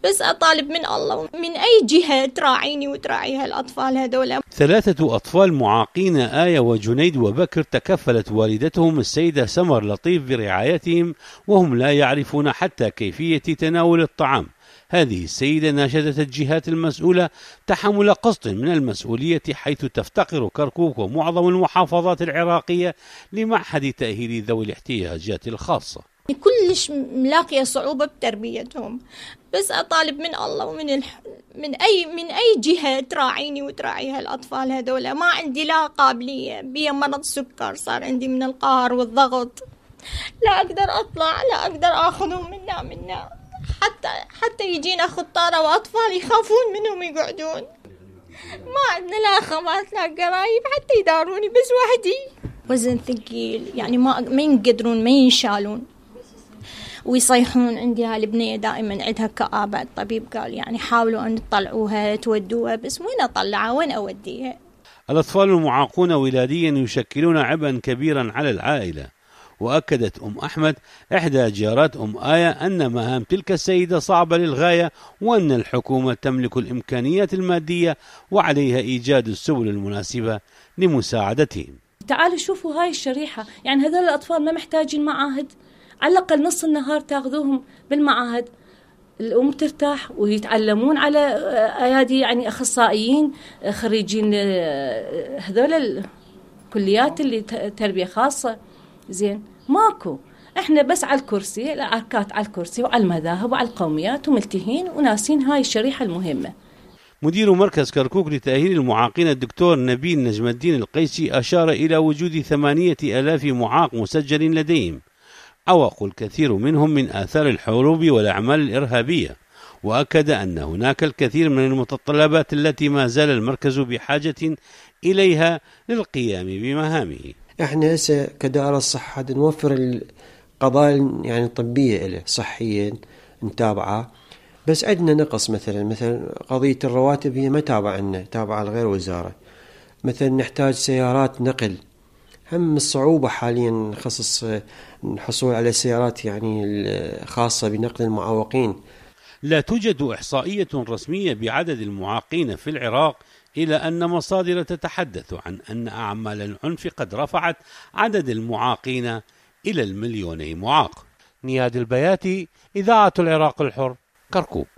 بس أطالب من الله ومن أي جهة تراعيني وتراعي هالأطفال هذولا. 3 أطفال معاقين، آية وجنيد وبكر، تكفلت والدتهم السيدة سمر لطيف برعايتهم وهم لا يعرفون حتى كيفية تناول الطعام. هذه السيدة ناشدت الجهات المسؤولة تحمل قسط من المسؤولية، حيث تفتقر كركوك ومعظم المحافظات العراقية لمعهد تأهيل ذوي الاحتياجات الخاصة. كلش ملاقية صعوبة بتربيتهم، بس أطالب من الله ومن من أي جهة تراعيني وتراعي هالأطفال هذولا. ما عندي لا قابلية، بي مرض سكر صار عندي من القهر والضغط، لا أقدر أطلع، لا أقدر أخذهم منا حتى يجينا خطارة وأطفال يخافون منهم يقعدون. ما عندنا لا أخوات لا قرايب حتى يداروني، بس وحدي. وزن ثقيل يعني ما ينقدرون، ما ينشالون ويصيحون. عندي هالبنية دائما عندها كآبة، الطبيب قال يعني حاولوا أن تطلعوها تودوها، بس وين أطلعها وين أوديها؟ الأطفال المعاقون ولاديا يشكلون عبئا كبيرا على العائلة. وأكدت أم أحمد إحدى جارات أم آية أن مهام تلك السيدة صعبة للغاية، وأن الحكومة تملك الإمكانيات المادية وعليها إيجاد السبل المناسبة لمساعدتهم. تعالوا شوفوا هاي الشريحة، يعني هذول الأطفال ما محتاجين معاهد، على الأقل نص النهار تاخذوهم بالمعاهد، الأم ترتاح ويتعلمون على أيادي يعني أخصائيين خريجين هذول الكليات اللي تربية خاصة. زين ماكو، احنا بس على الكرسي، الأركات على الكرسي وعلى المذاهب وعلى القوميات وملتهين وناسين هاي الشريحة المهمة. مدير مركز كركوك لتأهيل المعاقين الدكتور نبيل نجم الدين القيسي أشار إلى وجود 8,000 معاق مسجل لديهم، عوق الكثير منهم من آثار الحروب والأعمال الإرهابية، وأكد أن هناك الكثير من المتطلبات التي ما زال المركز بحاجة إليها للقيام بمهامه. احنا هسه كدائرة الصحة نوفر القضايا يعني الطبية له صحيا نتابعه، بس عندنا نقص. مثلا قضية الرواتب هي ما تابعة لنا، تابعة لغير وزارة. مثلا نحتاج سيارات نقل، هم الصعوبة حاليا خصص الحصول على سيارات يعني خاصة بنقل المعوقين. لا توجد إحصائية رسمية بعدد المعاقين في العراق، إلى أن مصادر تتحدث عن أن أعمال العنف قد رفعت عدد المعاقين إلى 1,000,000 معاق. نياد البياتي، إذاعة العراق الحر، كركوك.